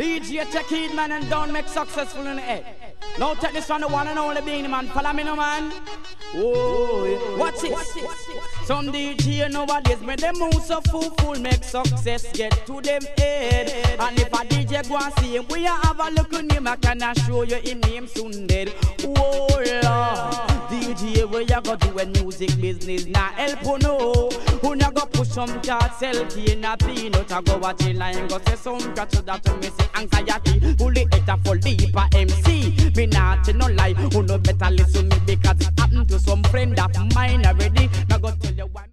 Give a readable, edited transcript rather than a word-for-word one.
DJ check it, man, and don't make successful in the head. Now take this one, the one and only being man. Follow me, no man. Oh, watch it. Some DJ nowadays make them move so fool, make success get to them head. And if a DJ go and see him, we have a look on him, I can show you him name soon dead. Oh Lord, DJ, where you go do a music business now help you know. Who you go push some chart, sell tea in a peanut, I go watch a line, go say some catch that to me say anxiety. Bully it a full deep a MC. Me not no lie, who no better listen me because it happened to some friend of mine already. Now go tell you why.